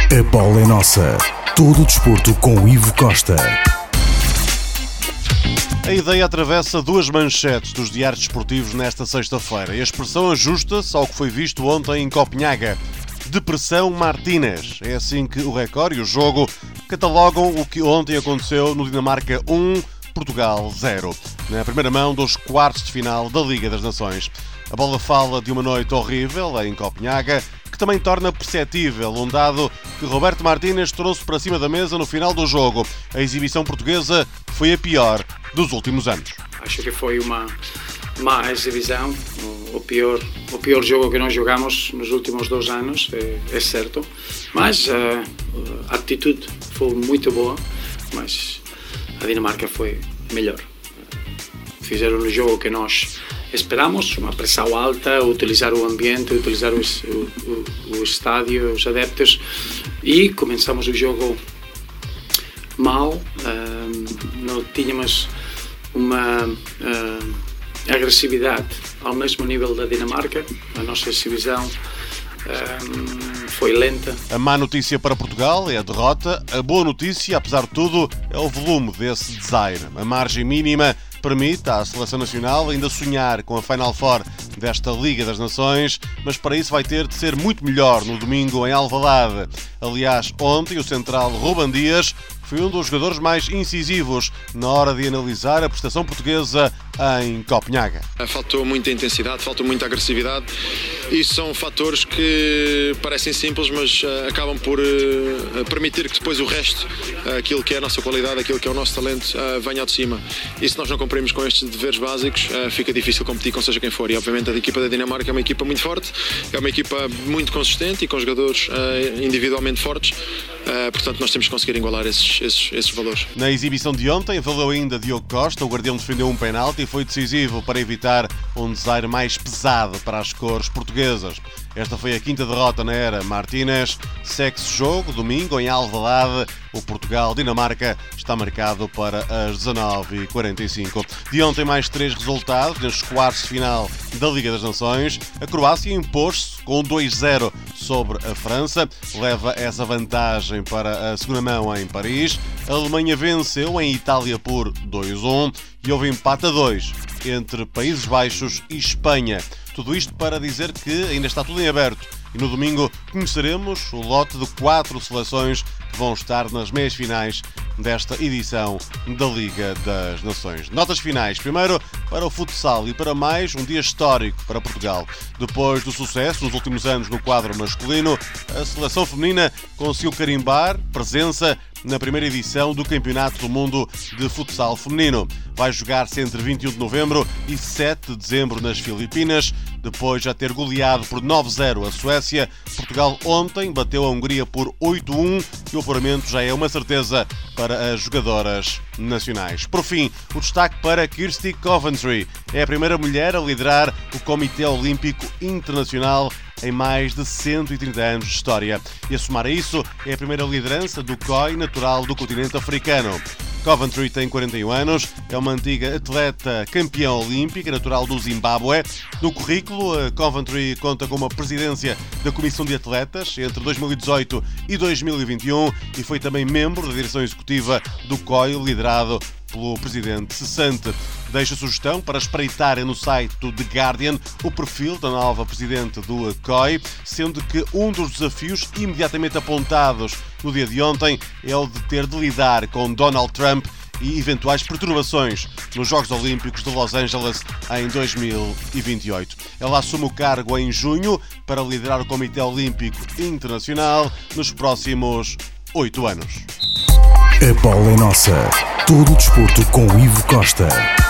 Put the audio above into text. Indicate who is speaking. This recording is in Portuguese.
Speaker 1: A bola é nossa. Todo o desporto com Ivo Costa.
Speaker 2: A ideia atravessa duas manchetes dos diários desportivos nesta sexta-feira. A expressão ajusta-se ao que foi visto ontem em Copenhaga. Depressão Martínez. É assim que o Record e o Jogo catalogam o que ontem aconteceu no Dinamarca 1, Portugal 0, na primeira mão dos quartos de final da Liga das Nações. A bola fala de uma noite horrível em Copenhaga, que também torna perceptível um dado que Roberto Martínez trouxe para cima da mesa no final do jogo. A exibição portuguesa foi a pior dos últimos anos.
Speaker 3: Acho que foi uma má exibição, o pior jogo que nós jogamos nos últimos 2 anos, é certo. Mas a atitude foi muito boa, mas a Dinamarca foi melhor. Fizeram o jogo que nós esperamos, uma pressão alta, utilizar o ambiente, utilizar o estádio, os adeptos, e começamos o jogo mal. Não tínhamos uma agressividade ao mesmo nível da Dinamarca. A nossa exibição foi lenta.
Speaker 2: A má notícia para Portugal é a derrota. A boa notícia, apesar de tudo, é o volume desse desaire. A margem mínima permite à Seleção Nacional ainda sonhar com a Final Four desta Liga das Nações, mas para isso vai ter de ser muito melhor no domingo em Alvalade. Aliás, ontem o central Ruben Dias foi um dos jogadores mais incisivos na hora de analisar a prestação portuguesa em Copenhaga.
Speaker 4: Faltou muita intensidade, faltou muita agressividade, e são fatores que parecem simples, mas acabam por permitir que depois o resto, aquilo que é a nossa qualidade, aquilo que é o nosso talento, venha ao de cima. E se nós não cumprimos com estes deveres básicos, fica difícil competir com seja quem for. E obviamente a equipa da Dinamarca é uma equipa muito forte, é uma equipa muito consistente e com jogadores individualmente fortes. Portanto, nós temos que conseguir igualar esses valores.
Speaker 2: Na exibição de ontem, valeu ainda Diogo Costa. O guardião defendeu um penalti e foi decisivo para evitar um desaire mais pesado para as cores portuguesas. Esta foi a 5ª derrota na era Martínez. Segue-se jogo, domingo, em Alvalade. O Portugal-Dinamarca está marcado para as 19h45. De ontem, mais 3 resultados nestes quartos de final da Liga das Nações. A Croácia impôs-se com 2-0 sobre a França. Leva essa vantagem para a segunda mão em Paris. A Alemanha venceu em Itália por 2-1 e houve empate a 2 entre Países Baixos e Espanha. Tudo isto para dizer que ainda está tudo em aberto e no domingo conheceremos o lote de 4 seleções que vão estar nas meias finais desta edição da Liga das Nações. Notas finais. Primeiro, para o futsal e para mais um dia histórico para Portugal. Depois do sucesso nos últimos anos no quadro masculino, a seleção feminina conseguiu carimbar presença na primeira edição do Campeonato do Mundo de Futsal Feminino. Vai jogar-se entre 21 de novembro e 7 de dezembro nas Filipinas. Depois de já ter goleado por 9-0 a Suécia, Portugal ontem bateu a Hungria por 8-1 e o apuramento já é uma certeza para as jogadoras nacionais. Por fim, o destaque para Kirsty Coventry. É a primeira mulher a liderar o Comitê Olímpico Internacional em mais de 130 anos de história. E a somar a isso, é a primeira liderança do COI natural do continente africano. Coventry tem 41 anos, é uma antiga atleta campeã olímpica, natural do Zimbábue. No currículo, a Coventry conta com uma presidência da Comissão de Atletas entre 2018 e 2021 e foi também membro da direção executiva do COI, liderado pelo presidente cessante. Deixo a sugestão para espreitarem no site do The Guardian o perfil da nova presidente do COI, sendo que um dos desafios imediatamente apontados no dia de ontem é o de ter de lidar com Donald Trump e eventuais perturbações nos Jogos Olímpicos de Los Angeles em 2028. Ela assume o cargo em junho para liderar o Comitê Olímpico Internacional nos próximos 8 anos.
Speaker 1: A bola é nossa. Todo o desporto com Ivo Costa.